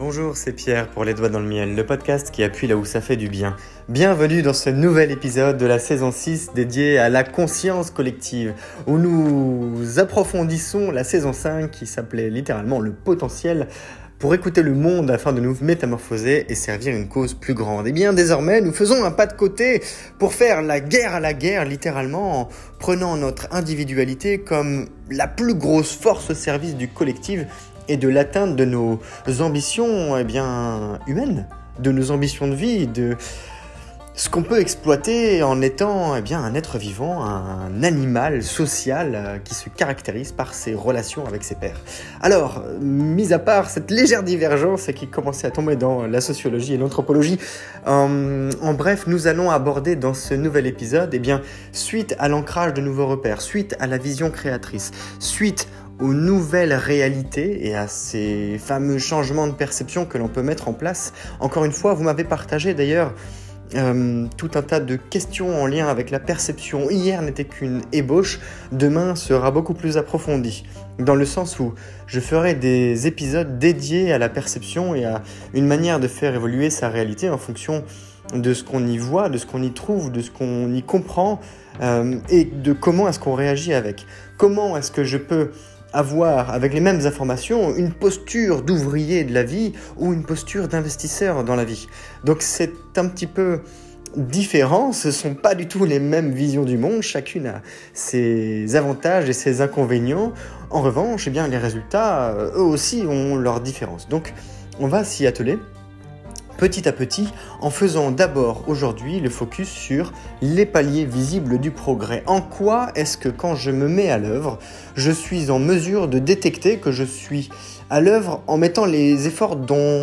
Bonjour, c'est Pierre pour Les Doigts dans le Miel, le podcast qui appuie là où ça fait du bien. Bienvenue dans ce nouvel épisode de la saison 6 dédié à la conscience collective, où nous approfondissons la saison 5 qui s'appelait littéralement le potentiel pour écouter le monde afin de nous métamorphoser et servir une cause plus grande. Et bien désormais, nous faisons un pas de côté pour faire la guerre à la guerre, littéralement, en prenant notre individualité comme la plus grosse force au service du collectif et de l'atteinte de nos ambitions humaines, de nos ambitions de vie, de ce qu'on peut exploiter en étant un être vivant, un animal social qui se caractérise par ses relations avec ses pairs. Alors, mis à part cette légère divergence qui commençait à tomber dans la sociologie et l'anthropologie, en bref, nous allons aborder dans ce nouvel épisode, suite à l'ancrage de nouveaux repères, suite à la vision créatrice, suite aux nouvelles réalités et à ces fameux changements de perception que l'on peut mettre en place. Encore une fois, vous m'avez partagé d'ailleurs tout un tas de questions en lien avec la perception. Hier n'était qu'une ébauche, demain sera beaucoup plus approfondi, dans le sens où je ferai des épisodes dédiés à la perception et à une manière de faire évoluer sa réalité en fonction de ce qu'on y voit, de ce qu'on y trouve, de ce qu'on y comprend et de comment est-ce qu'on réagit avec. Comment est-ce que je peux avoir, avec les mêmes informations, une posture d'ouvrier de la vie ou une posture d'investisseur dans la vie. Donc c'est un petit peu différent, ce ne sont pas du tout les mêmes visions du monde, chacune a ses avantages et ses inconvénients. En revanche, les résultats, eux aussi, ont leurs différences. Donc on va s'y atteler petit à petit, en faisant d'abord aujourd'hui le focus sur les paliers visibles du progrès. En quoi est-ce que quand je me mets à l'œuvre, je suis en mesure de détecter que je suis à l'œuvre en mettant les efforts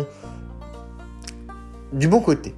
du bon côté.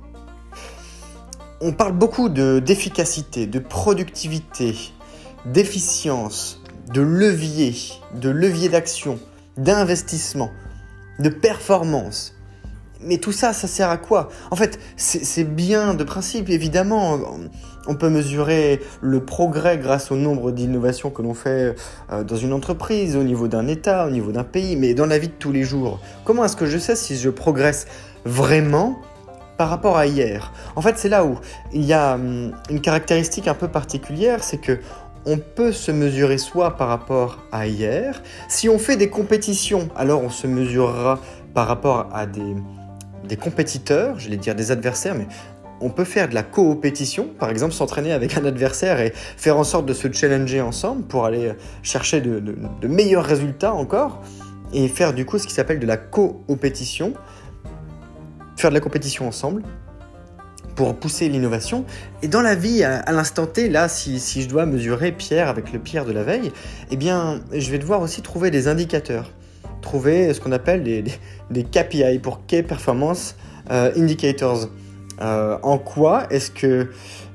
On parle beaucoup d'efficacité, de productivité, d'efficience, de levier d'action, d'investissement, de performance. Mais tout ça, ça sert à quoi ? En fait, c'est bien de principe, évidemment. On peut mesurer le progrès grâce au nombre d'innovations que l'on fait dans une entreprise, au niveau d'un État, au niveau d'un pays, mais dans la vie de tous les jours. Comment est-ce que je sais si je progresse vraiment par rapport à hier ? En fait, c'est là où il y a une caractéristique un peu particulière, c'est que on peut se mesurer soi par rapport à hier. Si on fait des compétitions, alors on se mesurera par rapport à des compétiteurs, j'allais dire des adversaires, mais on peut faire de la coopétition, par exemple s'entraîner avec un adversaire et faire en sorte de se challenger ensemble pour aller chercher de meilleurs résultats encore, et faire du coup ce qui s'appelle de la coopétition, faire de la compétition ensemble pour pousser l'innovation. Et dans la vie, à l'instant T, là, si je dois mesurer Pierre avec le Pierre de la veille, je vais devoir aussi trouver des indicateurs. Trouver ce qu'on appelle des KPI, pour Key Performance Indicators. En quoi est-ce que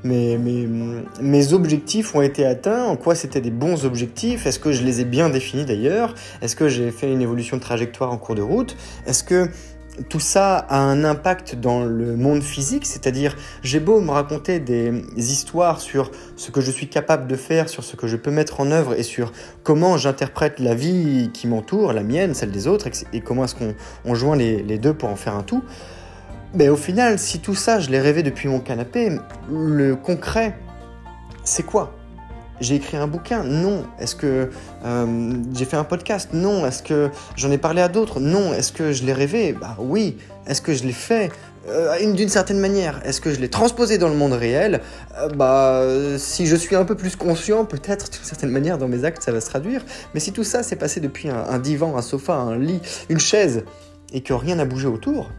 mes objectifs ont été atteints ? En quoi c'était des bons objectifs ? Est-ce que je les ai bien définis d'ailleurs ? Est-ce que j'ai fait une évolution de trajectoire en cours de route ? Est-ce que tout ça a un impact dans le monde physique, c'est-à-dire j'ai beau me raconter des histoires sur ce que je suis capable de faire, sur ce que je peux mettre en œuvre et sur comment j'interprète la vie qui m'entoure, la mienne, celle des autres, et comment est-ce qu'on joint les deux pour en faire un tout. Mais au final, si tout ça, je l'ai rêvé depuis mon canapé, le concret, c'est quoi ? J'ai écrit un bouquin ? Non. Est-ce que j'ai fait un podcast ? Non. Est-ce que j'en ai parlé à d'autres ? Non. Est-ce que je l'ai rêvé ? Oui. Est-ce que je l'ai fait d'une certaine manière ? Est-ce que je l'ai transposé dans le monde réel ? Si je suis un peu plus conscient, peut-être d'une certaine manière dans mes actes, ça va se traduire. Mais si tout ça s'est passé depuis un divan, un sofa, un lit, une chaise, et que rien n'a bougé autour,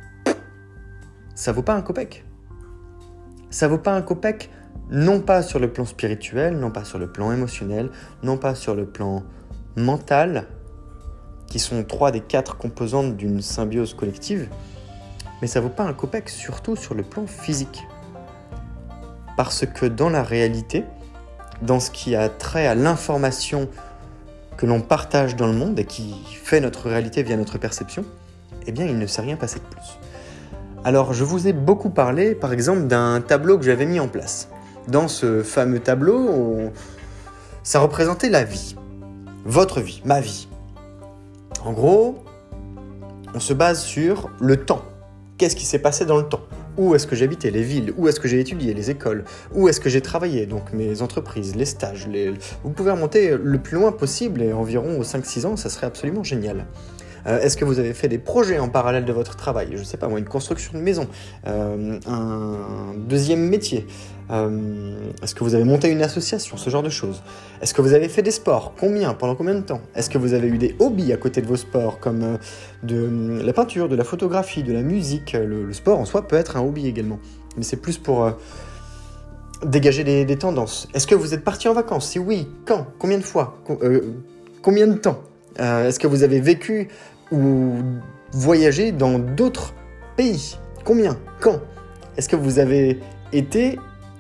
ça vaut pas un copec. Ça vaut pas un copec. Non pas sur le plan spirituel, non pas sur le plan émotionnel, non pas sur le plan mental, qui sont 3 des 4 composantes d'une symbiose collective, mais ça vaut pas un copec, surtout sur le plan physique. Parce que dans la réalité, dans ce qui a trait à l'information que l'on partage dans le monde et qui fait notre réalité via notre perception, il ne s'est rien passé de plus. Alors, je vous ai beaucoup parlé, par exemple, d'un tableau que j'avais mis en place. Dans ce fameux tableau, ça représentait la vie. Votre vie, ma vie. En gros, on se base sur le temps. Qu'est-ce qui s'est passé dans le temps? Où est-ce que j'habitais, les villes? Où est-ce que j'ai étudié, les écoles? Où est-ce que j'ai travaillé, donc mes entreprises, les stages? Vous pouvez remonter le plus loin possible, et environ aux 5-6 ans, ça serait absolument génial. Est-ce que vous avez fait des projets en parallèle de votre travail? Je ne sais pas moi, une construction de maison, un deuxième métier. Est-ce que vous avez monté une association, ce genre de choses? Est-ce que vous avez fait des sports? Combien? Pendant combien de temps? Est-ce que vous avez eu des hobbies à côté de vos sports, comme de la peinture, de la photographie, de la musique? Le sport en soi peut être un hobby également, mais c'est plus pour dégager des tendances. Est-ce que vous êtes parti en vacances? Si oui, quand? Combien de fois? Combien de temps? Est-ce que vous avez vécu ou voyagé dans d'autres pays? Combien? Quand? Est-ce que vous avez été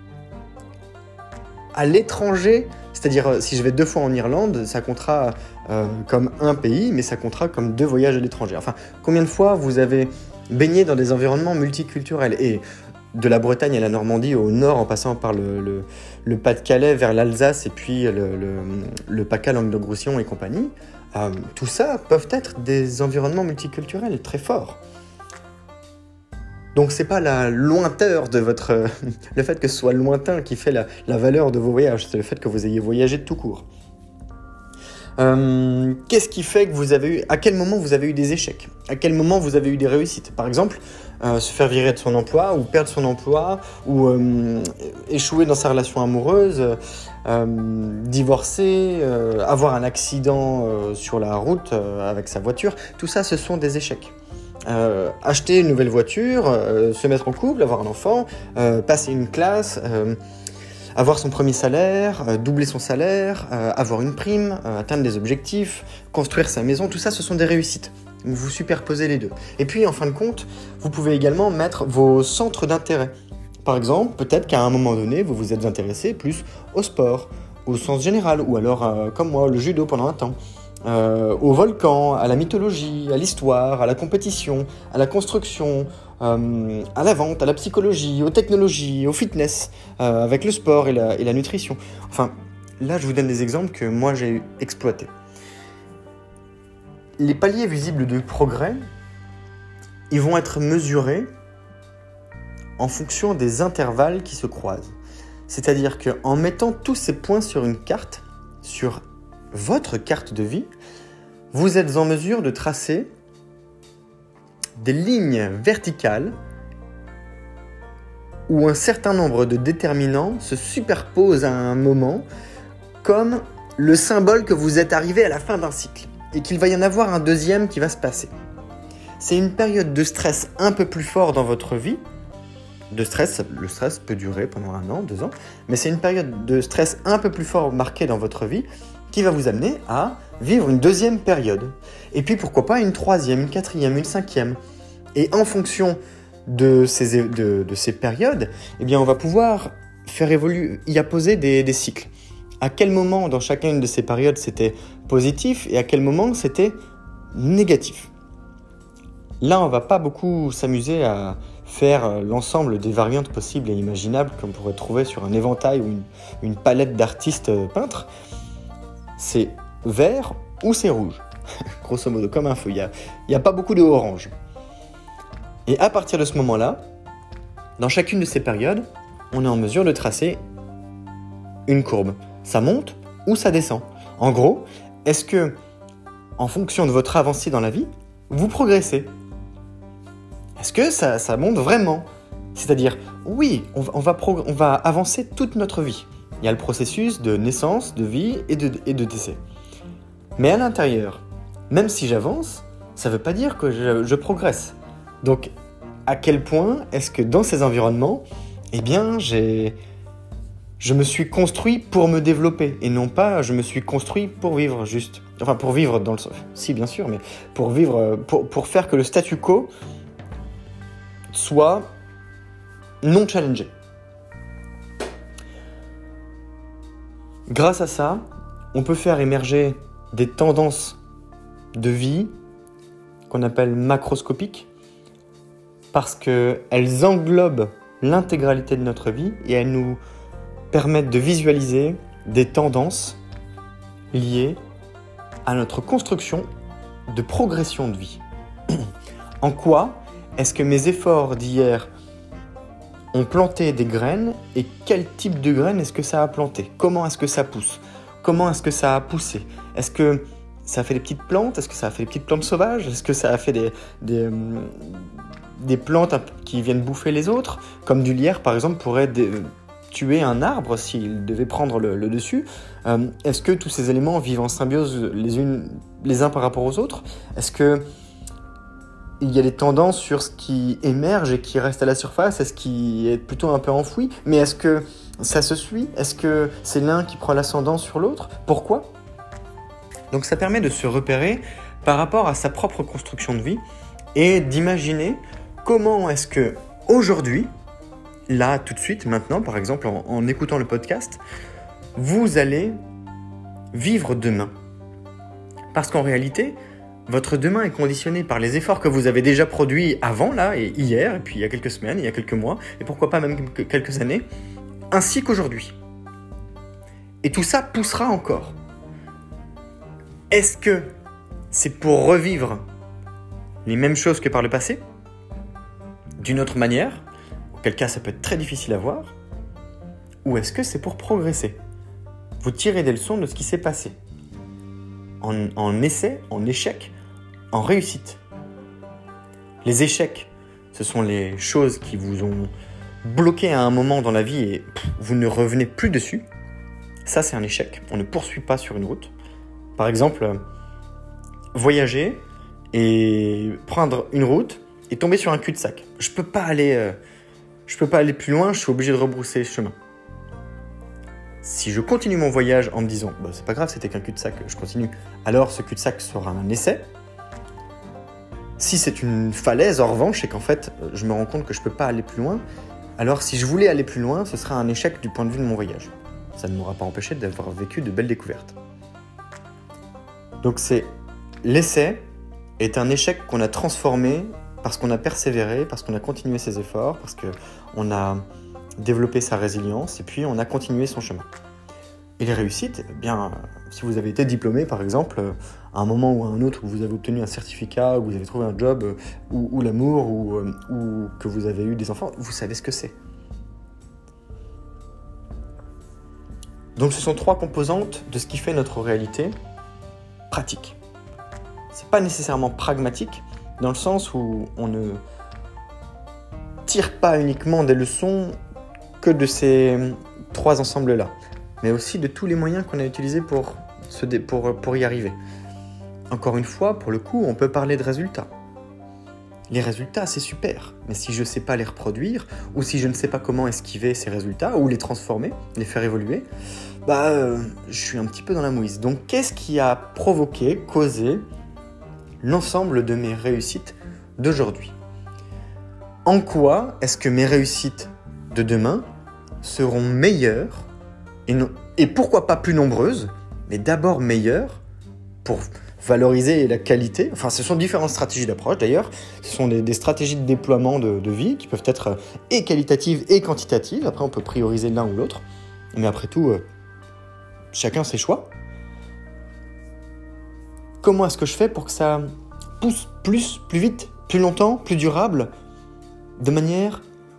à l'étranger? C'est-à-dire, si je vais 2 fois en Irlande, ça comptera comme un pays, mais ça comptera comme 2 voyages à l'étranger. Enfin, combien de fois vous avez baigné dans des environnements multiculturels? Et de la Bretagne à la Normandie, au nord, en passant par le Pas-de-Calais vers l'Alsace et puis le PACA, Languedoc-Roussillon et compagnie, tout ça peuvent être des environnements multiculturels très forts. Donc c'est pas la lointeur de votre... le fait que ce soit lointain qui fait la valeur de vos voyages, c'est le fait que vous ayez voyagé de tout court. Qu'est-ce qui fait que vous avez eu... À quel moment vous avez eu des échecs? À quel moment vous avez eu des réussites? Par exemple, se faire virer de son emploi, ou perdre son emploi, ou échouer dans sa relation amoureuse, divorcer, avoir un accident sur la route avec sa voiture. Tout ça, ce sont des échecs. Acheter une nouvelle voiture, se mettre en couple, avoir un enfant, passer une classe... avoir son premier salaire, doubler son salaire, avoir une prime, atteindre des objectifs, construire sa maison, tout ça, ce sont des réussites. Vous superposez les deux. Et puis, en fin de compte, vous pouvez également mettre vos centres d'intérêt. Par exemple, peut-être qu'à un moment donné, vous vous êtes intéressé plus au sport, au sens général, ou alors, comme moi, le judo pendant un temps, au volcan, à la mythologie, à l'histoire, à la compétition, à la construction, à la vente, à la psychologie, aux technologies, au fitness, avec le sport et la nutrition. Enfin, là, je vous donne des exemples que moi, j'ai exploités. Les paliers visibles de progrès, ils vont être mesurés en fonction des intervalles qui se croisent. C'est-à-dire qu'en mettant tous ces points sur une carte, sur votre carte de vie, vous êtes en mesure de tracer des lignes verticales où un certain nombre de déterminants se superposent à un moment comme le symbole que vous êtes arrivé à la fin d'un cycle et qu'il va y en avoir un deuxième qui va se passer. C'est une période de stress un peu plus fort dans votre vie. Le stress peut durer pendant 1 an, 2 ans, mais c'est une période de stress un peu plus fort marquée dans votre vie qui va vous amener à vivre une deuxième période. Et puis pourquoi pas une troisième, une quatrième, une cinquième. Et en fonction de ces périodes, eh bien on va pouvoir faire évoluer, y apposer des cycles. À quel moment dans chacune de ces périodes c'était positif et à quel moment c'était négatif. Là, on va pas beaucoup s'amuser à faire l'ensemble des variantes possibles et imaginables qu'on pourrait trouver sur un éventail ou une palette d'artistes peintres. C'est vert ou c'est rouge, grosso modo, comme un feu. Il y a pas beaucoup de orange. Et à partir de ce moment-là, dans chacune de ces périodes, on est en mesure de tracer une courbe. Ça monte ou ça descend. En gros, est-ce que, en fonction de votre avancée dans la vie, vous progressez? Est-ce que ça monte vraiment? C'est-à-dire, oui, on va avancer toute notre vie. Il y a le processus de naissance, de vie et de décès. Mais à l'intérieur, même si j'avance, ça ne veut pas dire que je progresse. Donc, à quel point est-ce que dans ces environnements, eh bien, je me suis construit pour me développer et non pas je me suis construit pour vivre juste. Enfin, pour vivre dans le... Si, bien sûr, mais pour vivre, pour faire que le statu quo soit non challengé. Grâce à ça, on peut faire émerger des tendances de vie qu'on appelle macroscopiques parce qu'elles englobent l'intégralité de notre vie et elles nous permettent de visualiser des tendances liées à notre construction de progression de vie. En quoi est-ce que mes efforts d'hier ont planté des graines et quel type de graines est-ce que ça a planté? Comment est-ce que ça pousse? Comment est-ce que ça a poussé? Est-ce que ça a fait des petites plantes? Est-ce que ça a fait des petites plantes sauvages? Est-ce que ça a fait des plantes qui viennent bouffer les autres? Comme du lierre, par exemple, pourrait tuer un arbre s'il devait prendre le dessus. Est-ce que tous ces éléments vivent en symbiose les uns par rapport aux autres? Est-ce que il y a des tendances sur ce qui émerge et qui reste à la surface? Est-ce qui est plutôt un peu enfoui? Mais est-ce que ça se suit? Est-ce que c'est l'un qui prend l'ascendant sur l'autre? Pourquoi? Donc ça permet de se repérer par rapport à sa propre construction de vie et d'imaginer comment est-ce que aujourd'hui, là, tout de suite, maintenant, par exemple, en écoutant le podcast, vous allez vivre demain. Parce qu'en réalité, votre demain est conditionné par les efforts que vous avez déjà produits avant, là, et hier, et puis il y a quelques semaines, il y a quelques mois, et pourquoi pas même quelques années, ainsi qu'aujourd'hui. Et tout ça poussera encore. Est-ce que c'est pour revivre les mêmes choses que par le passé, d'une autre manière, auquel cas ça peut être très difficile à voir, ou est-ce que c'est pour progresser? Vous tirez des leçons de ce qui s'est passé, en essai, en échec, en réussite. Les échecs, ce sont les choses qui vous ont bloqué à un moment dans la vie et vous ne revenez plus dessus. Ça, c'est un échec. On ne poursuit pas sur une route. Par exemple, voyager et prendre une route et tomber sur un cul-de-sac. Je peux pas aller plus loin, je suis obligé de rebrousser chemin. Si je continue mon voyage en me disant c'est pas grave, c'était qu'un cul-de-sac, je continue, alors ce cul-de-sac sera un essai. Si c'est une falaise, en revanche, et qu'en fait, je me rends compte que je peux pas aller plus loin, alors si je voulais aller plus loin, ce sera un échec du point de vue de mon voyage. Ça ne m'aura pas empêché d'avoir vécu de belles découvertes. Donc l'essai est un échec qu'on a transformé parce qu'on a persévéré, parce qu'on a continué ses efforts, parce qu'on a développé sa résilience et puis on a continué son chemin. Et les réussites, si vous avez été diplômé par exemple, à un moment ou à un autre où vous avez obtenu un certificat, où vous avez trouvé un job, ou l'amour, ou que vous avez eu des enfants, vous savez ce que c'est. Donc ce sont 3 composantes de ce qui fait notre réalité pratique. C'est pas nécessairement pragmatique, dans le sens où on ne tire pas uniquement des leçons que de ces 3 ensembles-là, mais aussi de tous les moyens qu'on a utilisés pour y arriver. Encore une fois, pour le coup, on peut parler de résultats. Les résultats, c'est super, mais si je ne sais pas les reproduire, ou si je ne sais pas comment esquiver ces résultats, ou les transformer, les faire évoluer, je suis un petit peu dans la mouise. Donc, qu'est-ce qui a causé l'ensemble de mes réussites d'aujourd'hui? En quoi est-ce que mes réussites de demain seront meilleures, et pourquoi pas plus nombreuses, mais d'abord meilleures, pour valoriser la qualité. Enfin, ce sont différentes stratégies d'approche d'ailleurs. Ce sont des stratégies de déploiement de vie qui peuvent être et qualitatives et quantitatives. Après, on peut prioriser l'un ou l'autre. Mais après tout, chacun ses choix. Comment est-ce que je fais pour que ça pousse plus vite, plus longtemps, plus durable, de manière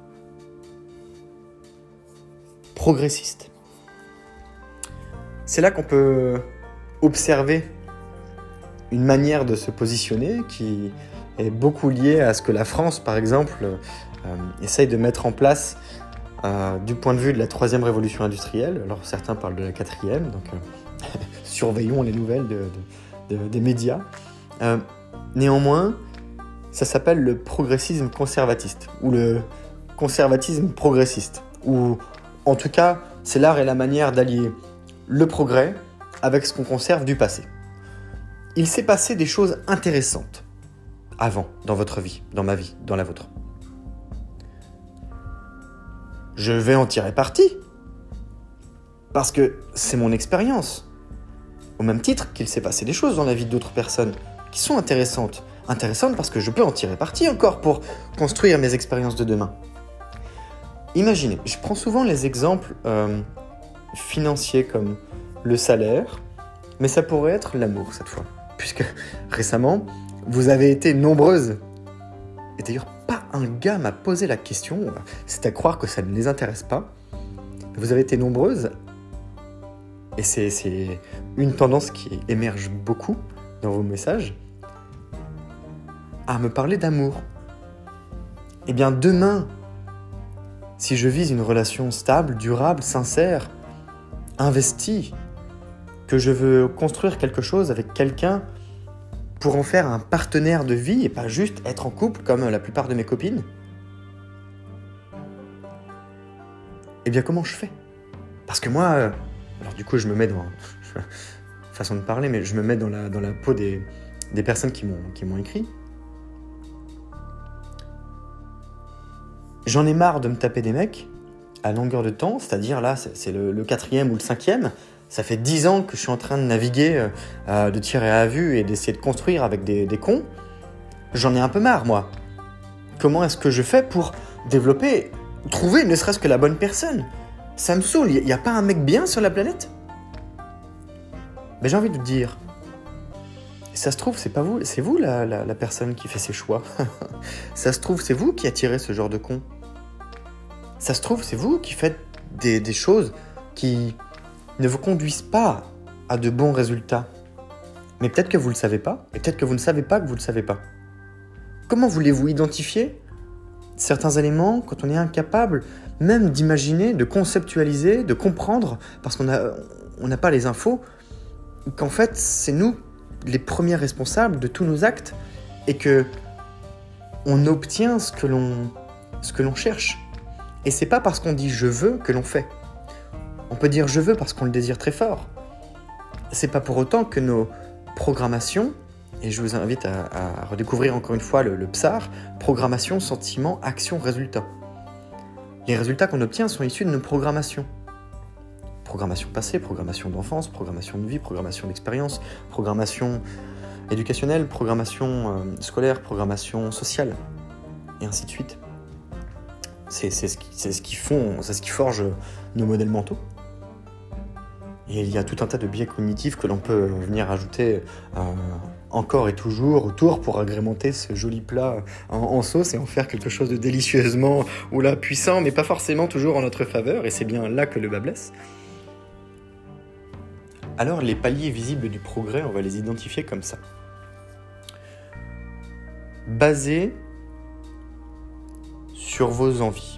progressiste? C'est là qu'on peut observer une manière de se positionner qui est beaucoup liée à ce que la France, par exemple, essaye de mettre en place du point de vue de la 3e révolution industrielle. Alors certains parlent de la 4e, donc surveillons les nouvelles des médias. Néanmoins, ça s'appelle le progressisme conservatiste, ou le conservatisme progressiste, ou en tout cas, c'est l'art et la manière d'allier le progrès avec ce qu'on conserve du passé. Il s'est passé des choses intéressantes avant dans votre vie, dans ma vie, dans la vôtre. Je vais en tirer parti parce que c'est mon expérience. Au même titre qu'il s'est passé des choses dans la vie d'autres personnes qui sont intéressantes. Intéressantes parce que je peux en tirer parti encore pour construire mes expériences de demain. Imaginez, je prends souvent les exemples financiers comme le salaire, mais ça pourrait être l'amour cette fois. Puisque récemment, vous avez été nombreuses et d'ailleurs pas un gars m'a posé la question, c'est à croire que ça ne les intéresse pas. Vous avez été nombreuses, et c'est une tendance qui émerge beaucoup dans vos messages, à me parler d'amour. Eh bien demain, si je vise une relation stable, durable, sincère, investie, que je veux construire quelque chose avec quelqu'un pour en faire un partenaire de vie et pas juste être en couple comme la plupart de mes copines, eh bien comment je fais ? Parce que moi, alors du coup je me mets dans façon de parler, mais je me mets dans la peau des personnes qui m'ont écrit. J'en ai marre de me taper des mecs à longueur de temps, c'est-à-dire là, c'est le 4e ou le 5e. Ça fait 10 ans que je suis en train de naviguer, de tirer à vue et d'essayer de construire avec des cons. J'en ai un peu marre, moi. Comment est-ce que je fais pour trouver ne serait-ce que la bonne personne ? Ça me saoule, il n'y a pas un mec bien sur la planète ? Mais j'ai envie de te dire, ça se trouve, c'est pas vous, c'est vous la personne qui fait ses choix. Ça se trouve, c'est vous qui attirez ce genre de con. Ça se trouve, c'est vous qui faites des choses qui ne vous conduisent pas à de bons résultats. Mais peut-être que vous ne le savez pas, et peut-être que vous ne savez pas que vous ne le savez pas. Comment voulez-vous identifier certains éléments quand on est incapable même d'imaginer, de conceptualiser, de comprendre, parce qu'on n'a pas les infos, qu'en fait, c'est nous les premiers responsables de tous nos actes et que on obtient ce que l'on cherche. Et c'est pas parce qu'on dit « je veux » que l'on fait. On peut dire « je veux » parce qu'on le désire très fort. C'est pas pour autant que nos programmations, et je vous invite à redécouvrir encore une fois le PSAR, programmation, sentiment, action, résultat. Les résultats qu'on obtient sont issus de nos programmations. Programmation passée, programmation d'enfance, programmation de vie, programmation d'expérience, programmation éducationnelle, programmation scolaire, programmation sociale, et ainsi de suite. C'est ce qui forge nos modèles mentaux. Et il y a tout un tas de biais cognitifs que l'on peut venir ajouter encore et toujours autour pour agrémenter ce joli plat en sauce et en faire quelque chose de délicieusement puissant, mais pas forcément toujours en notre faveur, et c'est bien là que le bas blesse. Alors les paliers visibles du progrès, on va les identifier comme ça. Basés sur vos envies.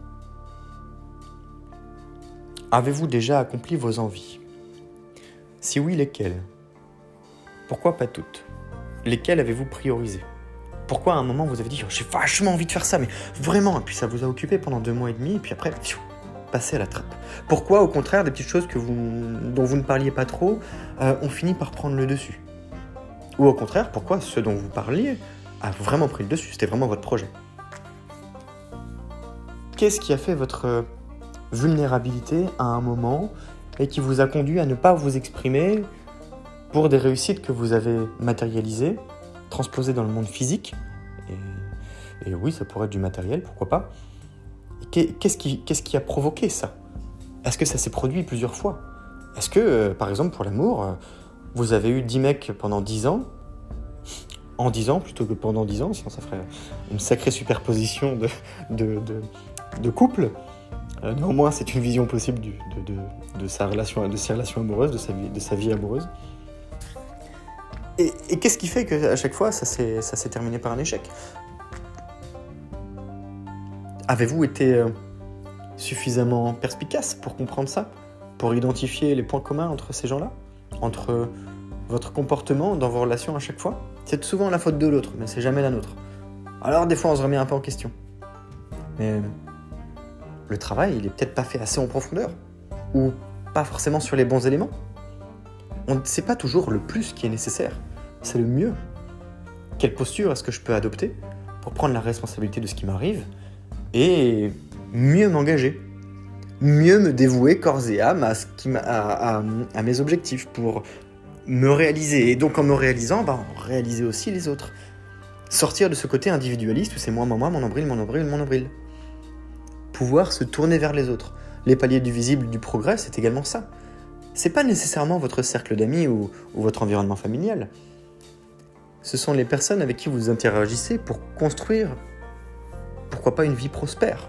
Avez-vous déjà accompli vos envies ? Si oui, lesquelles ? Pourquoi pas toutes ? Lesquelles avez-vous priorisé ? Pourquoi à un moment vous avez dit « j'ai vachement envie de faire ça, mais vraiment », et puis ça vous a occupé pendant 2 mois et demi, et puis après, passez à la trappe. Pourquoi, au contraire, des petites choses dont vous ne parliez pas trop ont fini par prendre le dessus ? Ou au contraire, pourquoi ce dont vous parliez a vraiment pris le dessus ? C'était vraiment votre projet. Qu'est-ce qui a fait votre vulnérabilité à un moment et qui vous a conduit à ne pas vous exprimer pour des réussites que vous avez matérialisées, transposées dans le monde physique ? Et oui, ça pourrait être du matériel, pourquoi pas ? Qu'est-ce qui a provoqué ça ? Est-ce que ça s'est produit plusieurs fois ? Est-ce que, par exemple, pour l'amour, vous avez eu 10 mecs pendant 10 ans, en 10 ans plutôt que pendant 10 ans, sinon ça ferait une sacrée superposition de couple. Néanmoins, c'est une vision possible de ses relations amoureuses, de sa vie amoureuse. Et qu'est-ce qui fait qu'à chaque fois, ça s'est terminé par un échec ? Avez-vous été suffisamment perspicace pour comprendre ça ? Pour identifier les points communs entre ces gens-là ? Entre votre comportement dans vos relations à chaque fois ? C'est souvent la faute de l'autre, mais c'est jamais la nôtre. Alors des fois, on se remet un peu en question. Mais le travail, il est peut-être pas fait assez en profondeur, ou pas forcément sur les bons éléments. C'est pas toujours le plus qui est nécessaire, c'est le mieux. Quelle posture est-ce que je peux adopter pour prendre la responsabilité de ce qui m'arrive et mieux m'engager, mieux me dévouer corps et âme à mes objectifs pour me réaliser, et donc en me réalisant, réaliser aussi les autres. Sortir de ce côté individualiste où c'est moi, mon nombril. Pouvoir se tourner vers les autres. Les paliers du visible du progrès, c'est également ça. C'est pas nécessairement votre cercle d'amis ou votre environnement familial. Ce sont les personnes avec qui vous interagissez pour construire, pourquoi pas, une vie prospère.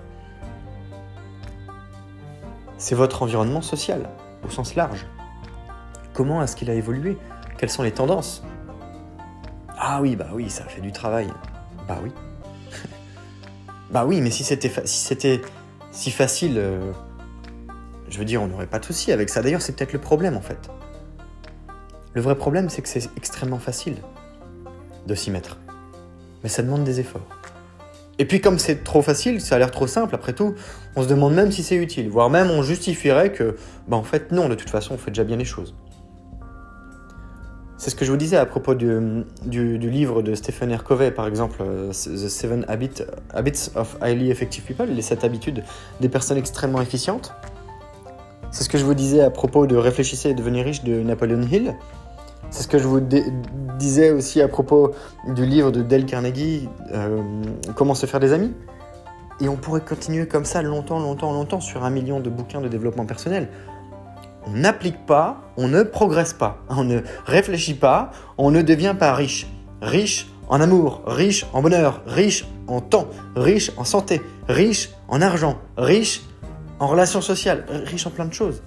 C'est votre environnement social, au sens large. Comment est-ce qu'il a évolué? Quelles sont les tendances? Ah oui, ça fait du travail. Bah oui. Bah oui, mais si c'était si facile, je veux dire, on n'aurait pas de souci avec ça. D'ailleurs, c'est peut-être le problème, en fait. Le vrai problème, c'est que c'est extrêmement facile de s'y mettre. Mais ça demande des efforts. Et puis, comme c'est trop facile, ça a l'air trop simple, après tout, on se demande même si c'est utile. Voire même, on justifierait que, en fait, non, de toute façon, on fait déjà bien les choses. C'est ce que je vous disais à propos du livre de Stephen R. Covey, par exemple, The 7 Habits of Highly Effective People, les 7 habitudes des personnes extrêmement efficientes. C'est ce que je vous disais à propos de Réfléchissez et devenez riche de Napoleon Hill. C'est ce que je vous disais aussi à propos du livre de Dale Carnegie, Comment se faire des amis. Et on pourrait continuer comme ça longtemps sur 1 million de bouquins de développement personnel. On n'applique pas, on ne progresse pas, on ne réfléchit pas, on ne devient pas riche. Riche en amour, riche en bonheur, riche en temps, riche en santé, riche en argent, riche en relations sociales, riche en plein de choses.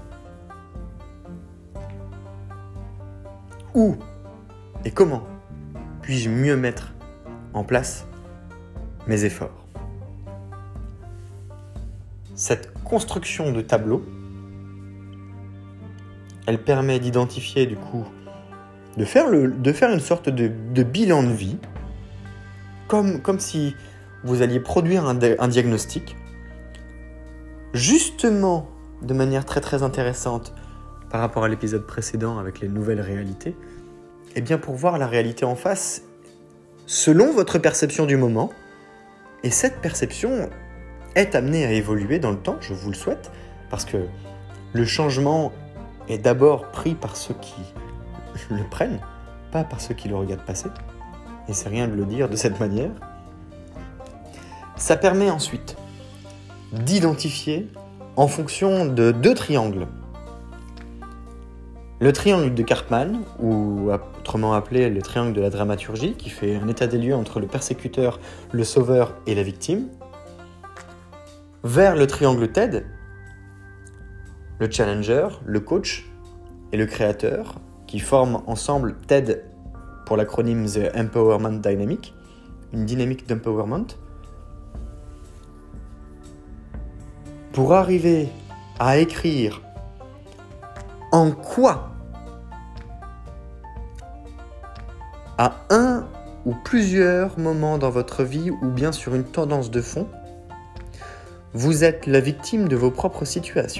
Où et comment puis-je mieux mettre en place mes efforts? Cette construction de tableau, elle permet d'identifier, du coup, de faire une sorte de bilan de vie, comme si vous alliez produire un diagnostic, justement de manière très très intéressante par rapport à l'épisode précédent avec les nouvelles réalités, et bien pour voir la réalité en face selon votre perception du moment. Et cette perception est amenée à évoluer dans le temps, je vous le souhaite, parce que le changement est d'abord pris par ceux qui le prennent, pas par ceux qui le regardent passer. Et c'est rien de le dire de cette manière. Ça permet ensuite d'identifier en fonction de 2 triangles. Le triangle de Karpman, ou autrement appelé le triangle de la dramaturgie, qui fait un état des lieux entre le persécuteur, le sauveur et la victime, vers le triangle TED, le challenger, le coach et le créateur, qui forment ensemble TED pour l'acronyme The Empowerment Dynamic, une dynamique d'empowerment, pour arriver à écrire en quoi, à un ou plusieurs moments dans votre vie ou bien sur une tendance de fond, vous êtes la victime de vos propres situations.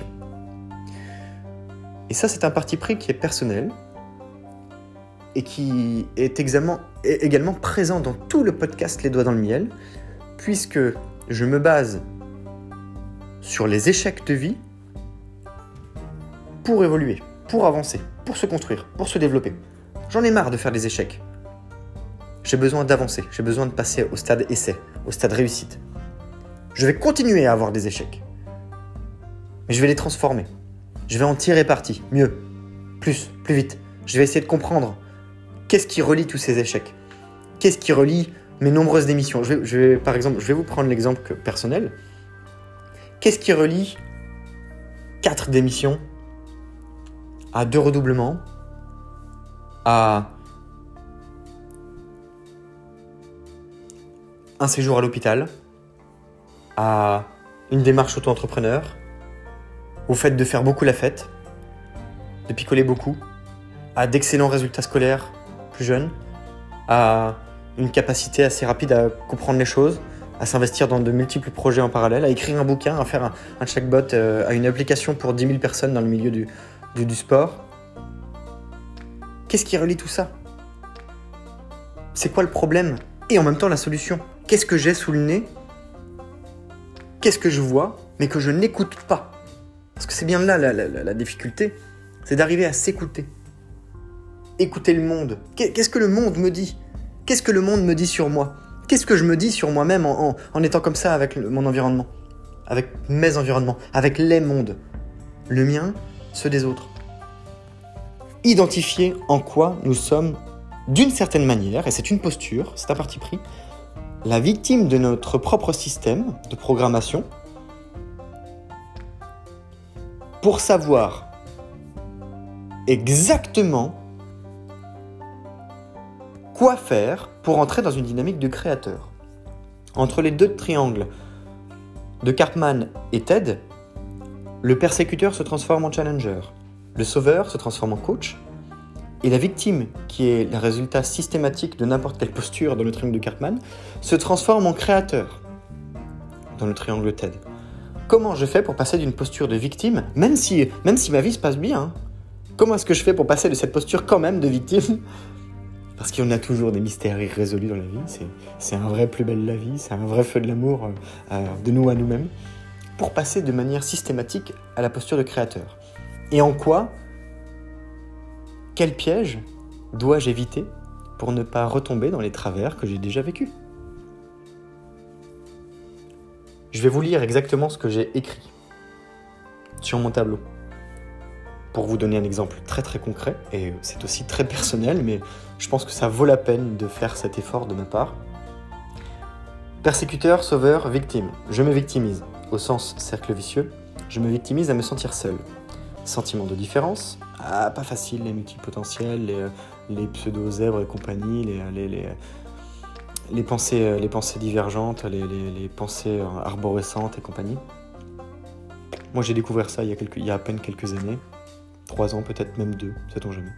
Et ça, c'est un parti pris qui est personnel et qui est également présent dans tout le podcast Les Doigts dans le Miel, puisque je me base sur les échecs de vie pour évoluer, pour avancer, pour se construire, pour se développer. J'en ai marre de faire des échecs. J'ai besoin d'avancer, j'ai besoin de passer au stade essai, au stade réussite. Je vais continuer à avoir des échecs, mais je vais les transformer. Je vais en tirer parti, mieux, plus vite. Je vais essayer de comprendre qu'est-ce qui relie tous ces échecs. Qu'est-ce qui relie mes nombreuses démissions. Par exemple, je vais vous prendre l'exemple personnel. Qu'est-ce qui relie 4 démissions à 2 redoublements, à un séjour à l'hôpital, à une démarche auto-entrepreneur, au fait de faire beaucoup la fête, de picoler beaucoup, à d'excellents résultats scolaires plus jeunes, à une capacité assez rapide à comprendre les choses, à s'investir dans de multiples projets en parallèle, à écrire un bouquin, à faire un chatbot, à une application pour 10 000 personnes dans le milieu du sport. Qu'est-ce qui relie tout ça? C'est quoi le problème? Et en même temps la solution. Qu'est-ce que j'ai sous le nez? Qu'est-ce que je vois, mais que je n'écoute pas? Parce que c'est bien là la difficulté, c'est d'arriver à s'écouter. Écouter le monde. Qu'est-ce que le monde me dit? Qu'est-ce que le monde me dit sur moi? Qu'est-ce que je me dis sur moi-même en étant comme ça avec mon environnement? Avec mes environnements, avec les mondes. Le mien, ceux des autres. Identifier en quoi nous sommes d'une certaine manière, et c'est une posture, c'est un parti pris, la victime de notre propre système de programmation pour savoir exactement quoi faire pour entrer dans une dynamique de créateur. Entre les deux triangles de Karpman et TED, le persécuteur se transforme en challenger, le sauveur se transforme en coach, et la victime, qui est le résultat systématique de n'importe quelle posture dans le triangle de Karpman, se transforme en créateur dans le triangle TED. Comment je fais pour passer d'une posture de victime, même si ma vie se passe bien, comment est-ce que je fais pour passer de cette posture quand même de victime? Parce qu'on a toujours des mystères irrésolus dans la vie, c'est un vrai plus belle la vie, c'est un vrai feu de l'amour de nous à nous-mêmes, pour passer de manière systématique à la posture de créateur. Et en quoi, quel piège dois-je éviter pour ne pas retomber dans les travers que j'ai déjà vécus? Je vais vous lire exactement ce que j'ai écrit sur mon tableau, pour vous donner un exemple très très concret, et c'est aussi très personnel, mais je pense que ça vaut la peine de faire cet effort de ma part. Persécuteur, sauveur, victime. Je me victimise, au sens cercle vicieux, je me victimise à me sentir seul. Sentiment de différence, pas facile, les multipotentiels, les pseudo-zèbres et compagnie, les pensées divergentes, les pensées arborescentes et compagnie. Moi j'ai découvert ça il y a à peine quelques années, 3 ans, peut-être même 2, sait-on jamais.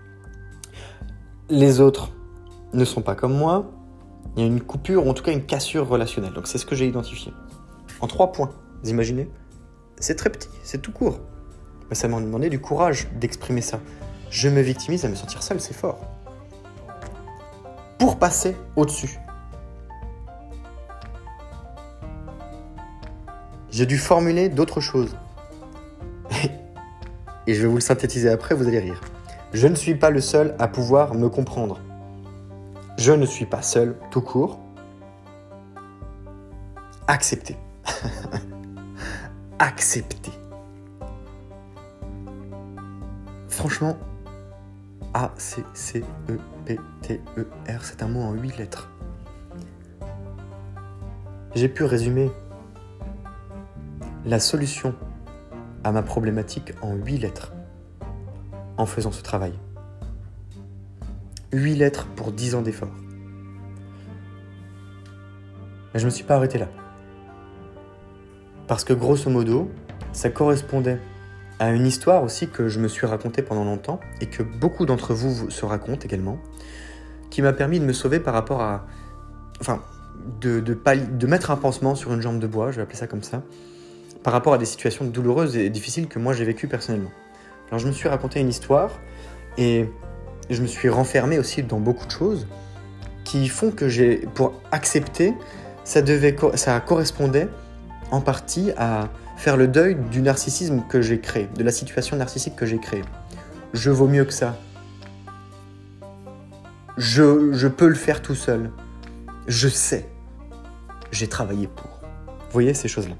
Les autres ne sont pas comme moi, il y a une coupure, ou en tout cas une cassure relationnelle, donc c'est ce que j'ai identifié. En 3 points, vous imaginez? C'est très petit, c'est tout court. Mais ça m'a demandé du courage d'exprimer ça. Je me victimise à me sentir seul, c'est fort. Pour passer au-dessus, j'ai dû formuler d'autres choses. Et je vais vous le synthétiser après, vous allez rire. Je ne suis pas le seul à pouvoir me comprendre. Je ne suis pas seul, tout court. Accepter. Accepter. Franchement, A-C-C-E-P-T-E-R, c'est un mot en 8 lettres. J'ai pu résumer la solution à ma problématique en 8 lettres en faisant ce travail. 8 lettres pour 10 ans d'efforts. Mais je ne me suis pas arrêté là. Parce que grosso modo, ça correspondait à une histoire aussi que je me suis racontée pendant longtemps et que beaucoup d'entre vous se racontent également, qui m'a permis de me sauver par rapport à... Enfin, de mettre un pansement sur une jambe de bois, je vais appeler ça comme ça, par rapport à des situations douloureuses et difficiles que moi j'ai vécues personnellement. Alors je me suis raconté une histoire et je me suis renfermé aussi dans beaucoup de choses qui font que pour accepter, ça correspondait en partie à faire le deuil du narcissisme que j'ai créé, de la situation narcissique que j'ai créée. Je vaux mieux que ça. Je peux le faire tout seul. Je sais. J'ai travaillé pour. Vous voyez ces choses-là.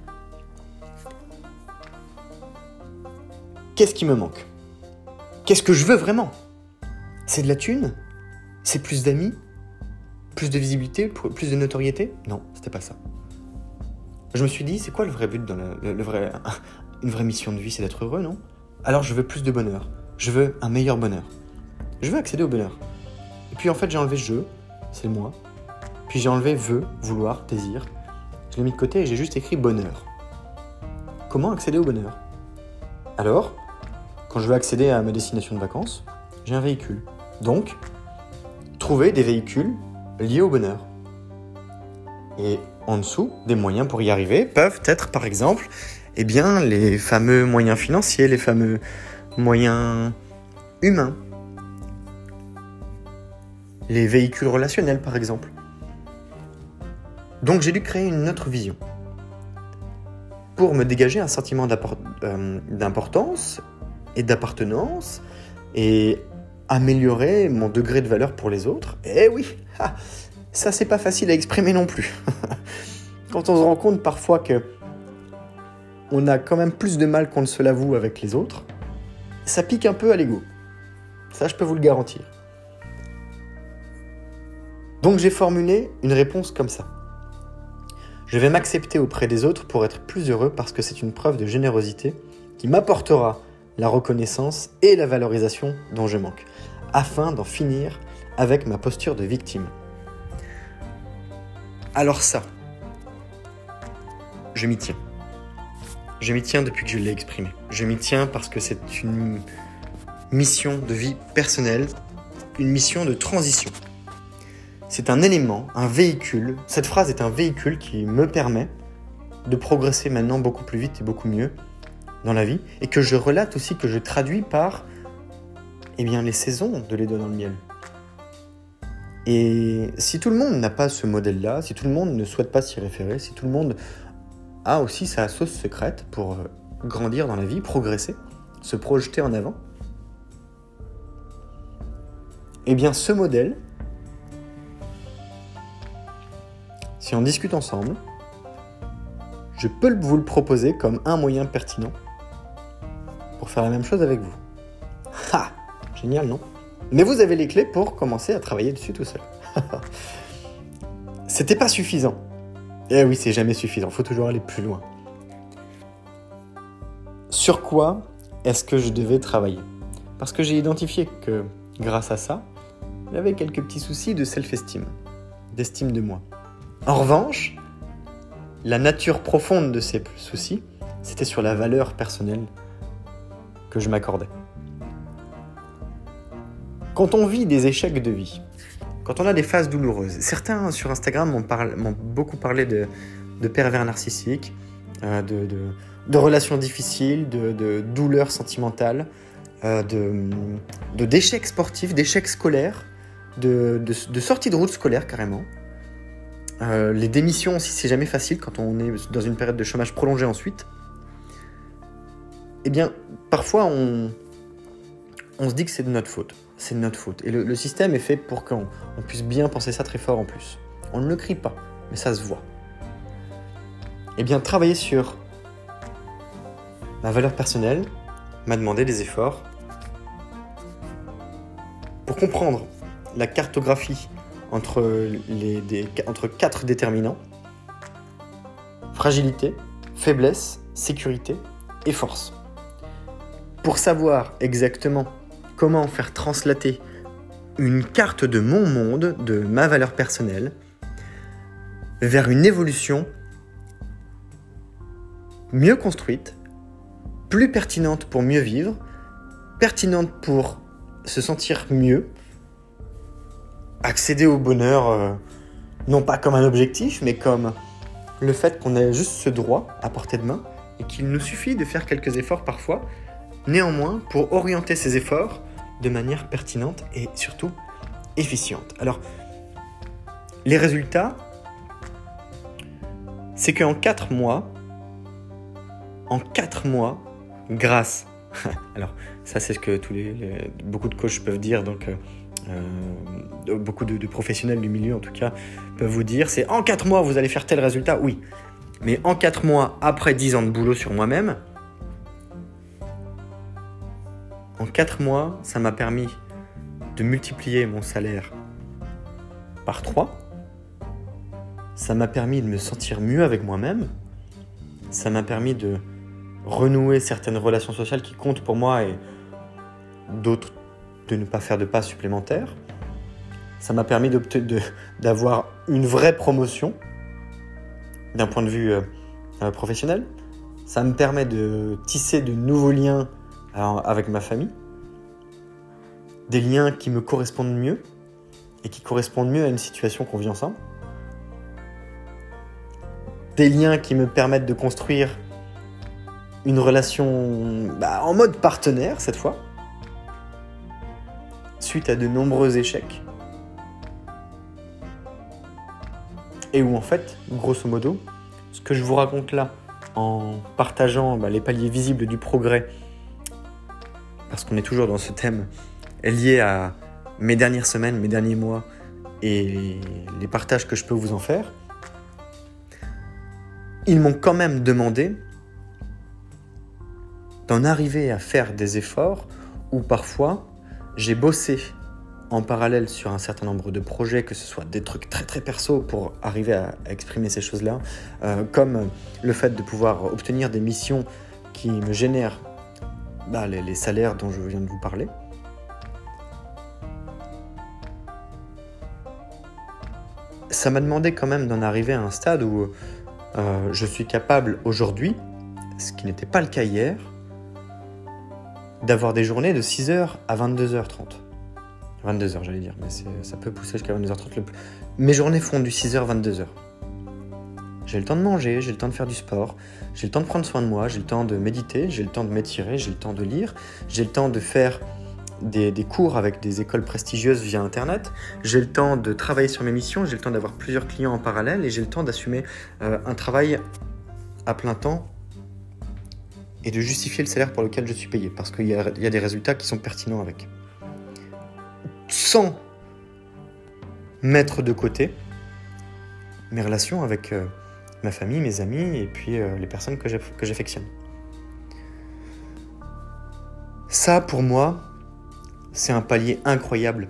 Qu'est-ce qui me manque? Qu'est-ce que je veux vraiment? C'est de la thune? C'est plus d'amis? Plus de visibilité? Plus de notoriété? Non, c'était pas ça. Je me suis dit, c'est quoi le vrai but dans une vraie mission de vie, c'est d'être heureux, non? Alors je veux plus de bonheur. Je veux un meilleur bonheur. Je veux accéder au bonheur. Et puis en fait, j'ai enlevé je, c'est moi. Puis j'ai enlevé veut, vouloir, désir. Je l'ai mis de côté et j'ai juste écrit bonheur. Comment accéder au bonheur? Alors, quand je veux accéder à ma destination de vacances, j'ai un véhicule. Donc, trouver des véhicules liés au bonheur. Et en dessous, des moyens pour y arriver peuvent être, par exemple, les fameux moyens financiers, les fameux moyens humains. Les véhicules relationnels, par exemple. Donc j'ai dû créer une autre vision pour me dégager un sentiment d'importance et d'appartenance et améliorer mon degré de valeur pour les autres. Eh oui, ça c'est pas facile à exprimer non plus. Quand on se rend compte parfois que on a quand même plus de mal qu'on ne se l'avoue avec les autres, ça pique un peu à l'ego. Ça, je peux vous le garantir. Donc j'ai formulé une réponse comme ça. Je vais m'accepter auprès des autres pour être plus heureux parce que c'est une preuve de générosité qui m'apportera la reconnaissance et la valorisation dont je manque, afin d'en finir avec ma posture de victime. Alors ça, je m'y tiens. Je m'y tiens depuis que je l'ai exprimé. Je m'y tiens parce que c'est une mission de vie personnelle, une mission de transition. C'est un élément, un véhicule. Cette phrase est un véhicule qui me permet de progresser maintenant beaucoup plus vite et beaucoup mieux dans la vie, et que je relate aussi, que je traduis par les saisons de Les Doigts dans le Miel. Et si tout le monde n'a pas ce modèle-là, si tout le monde ne souhaite pas s'y référer, si tout le monde a aussi sa sauce secrète pour grandir dans la vie, progresser, se projeter en avant, ce modèle, si on discute ensemble, je peux vous le proposer comme un moyen pertinent pour faire la même chose avec vous. Ha! Génial, non? Mais vous avez les clés pour commencer à travailler dessus tout seul. C'était pas suffisant. Eh oui, c'est jamais suffisant, faut toujours aller plus loin. Sur quoi est-ce que je devais travailler? Parce que j'ai identifié que, grâce à ça, j'avais quelques petits soucis de self-esteem, d'estime de moi. En revanche, la nature profonde de ces soucis, c'était sur la valeur personnelle que je m'accordais. Quand on vit des échecs de vie, quand on a des phases douloureuses, certains sur Instagram m'ont beaucoup parlé de pervers narcissiques, de relations difficiles, de douleurs sentimentales, d'échecs sportifs, d'échecs scolaires, de sorties de route scolaire carrément. Les démissions aussi, c'est jamais facile quand on est dans une période de chômage prolongé ensuite. Parfois on se dit que c'est de notre faute. C'est de notre faute. Et le système est fait pour qu'on puisse bien penser ça très fort en plus. On ne le crie pas, mais ça se voit. Travailler sur ma valeur personnelle m'a demandé des efforts pour comprendre la cartographie entre 4 déterminants: fragilité, faiblesse, sécurité et force. Pour savoir exactement comment faire translater une carte de mon monde, de ma valeur personnelle, vers une évolution mieux construite, plus pertinente pour mieux vivre, pertinente pour se sentir mieux, accéder au bonheur, non pas comme un objectif, mais comme le fait qu'on ait juste ce droit à portée de main et qu'il nous suffit de faire quelques efforts parfois, néanmoins pour orienter ces efforts de manière pertinente et surtout efficiente. Alors, les résultats, c'est qu'en 4 mois, grâce, alors ça c'est ce que beaucoup de coachs peuvent dire, donc beaucoup de professionnels du milieu en tout cas peuvent vous dire, c'est en 4 mois vous allez faire tel résultat, oui. Mais en 4 mois, après 10 ans de boulot sur moi-même, en 4 mois, ça m'a permis de multiplier mon salaire par 3. Ça m'a permis de me sentir mieux avec moi-même. Ça m'a permis de renouer certaines relations sociales qui comptent pour moi et d'autres de ne pas faire de pas supplémentaires. Ça m'a permis d'avoir une vraie promotion d'un point de vue professionnel. Ça me permet de tisser de nouveaux liens avec ma famille, des liens qui me correspondent mieux et qui correspondent mieux à une situation qu'on vit ensemble, des liens qui me permettent de construire une relation en mode partenaire cette fois, suite à de nombreux échecs, et où en fait, grosso modo, ce que je vous raconte là, en partageant les paliers visibles du progrès, parce qu'on est toujours dans ce thème lié à mes dernières semaines, mes derniers mois et les partages que je peux vous en faire, ils m'ont quand même demandé d'en arriver à faire des efforts où parfois j'ai bossé en parallèle sur un certain nombre de projets, que ce soit des trucs très très perso pour arriver à exprimer ces choses-là, comme le fait de pouvoir obtenir des missions qui me génèrent les salaires dont je viens de vous parler. Ça m'a demandé quand même d'en arriver à un stade où je suis capable aujourd'hui, ce qui n'était pas le cas hier, d'avoir des journées de 6h à 22h30. 22h j'allais dire, mais ça peut pousser jusqu'à 22h30. Mes journées font du 6h à 22h. J'ai le temps de manger, j'ai le temps de faire du sport, j'ai le temps de prendre soin de moi, j'ai le temps de méditer, j'ai le temps de m'étirer, j'ai le temps de lire, j'ai le temps de faire des cours avec des écoles prestigieuses via Internet, j'ai le temps de travailler sur mes missions, j'ai le temps d'avoir plusieurs clients en parallèle et j'ai le temps d'assumer un travail à plein temps et de justifier le salaire pour lequel je suis payé, parce qu'il y a des résultats qui sont pertinents avec. Sans mettre de côté mes relations avec ma famille, mes amis et puis les personnes que j'affectionne. Ça, pour moi, c'est un palier incroyable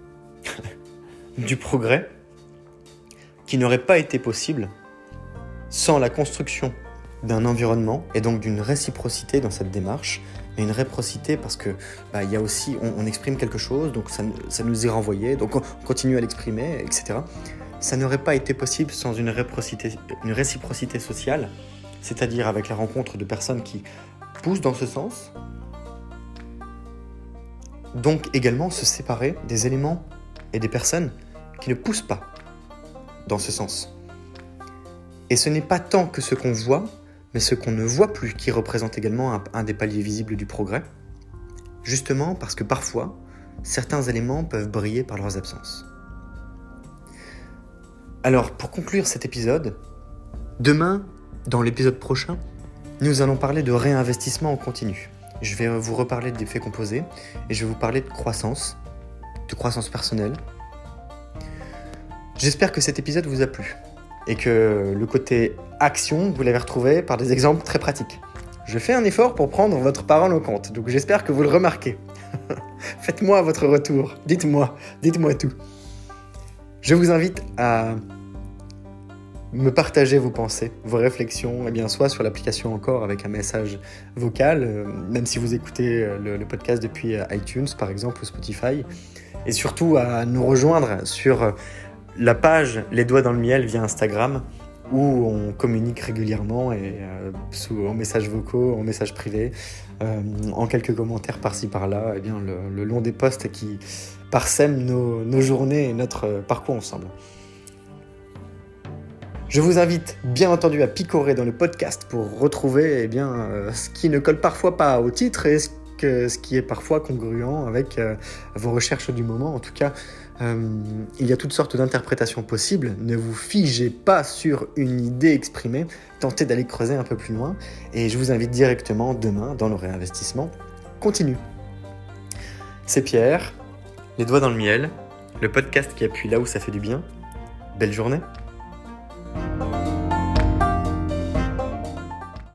du progrès qui n'aurait pas été possible sans la construction d'un environnement et donc d'une réciprocité dans cette démarche. Mais une réciprocité parce que il y a aussi, on exprime quelque chose, donc ça nous est renvoyé, donc on continue à l'exprimer, etc. Ça n'aurait pas été possible sans une réciprocité sociale, c'est-à-dire avec la rencontre de personnes qui poussent dans ce sens. Donc également se séparer des éléments et des personnes qui ne poussent pas dans ce sens. Et ce n'est pas tant que ce qu'on voit, mais ce qu'on ne voit plus qui représente également un des paliers visibles du progrès, justement parce que parfois, certains éléments peuvent briller par leurs absences. Alors, pour conclure cet épisode, demain, dans l'épisode prochain, nous allons parler de réinvestissement en continu. Je vais vous reparler d'effets composés et je vais vous parler de croissance personnelle. J'espère que cet épisode vous a plu et que le côté action, vous l'avez retrouvé par des exemples très pratiques. Je fais un effort pour prendre votre parole en compte, donc j'espère que vous le remarquez. Faites-moi votre retour, dites-moi tout. Je vous invite à me partager vos pensées, vos réflexions, soit sur l'application Encore avec un message vocal, même si vous écoutez le podcast depuis iTunes par exemple ou Spotify, et surtout à nous rejoindre sur la page Les Doigts dans le Miel via Instagram, où on communique régulièrement et en messages vocaux, en messages privés, en quelques commentaires par-ci par-là, le long des posts qui parsèment nos journées et notre parcours ensemble. Je vous invite bien entendu à picorer dans le podcast pour retrouver ce qui ne colle parfois pas au titre et ce qui est parfois congruent avec vos recherches du moment. En tout cas, il y a toutes sortes d'interprétations possibles. Ne vous figez pas sur une idée exprimée. Tentez d'aller creuser un peu plus loin. Et je vous invite directement demain dans le réinvestissement continu. C'est Pierre, Les Doigts dans le Miel, le podcast qui appuie là où ça fait du bien. Belle journée.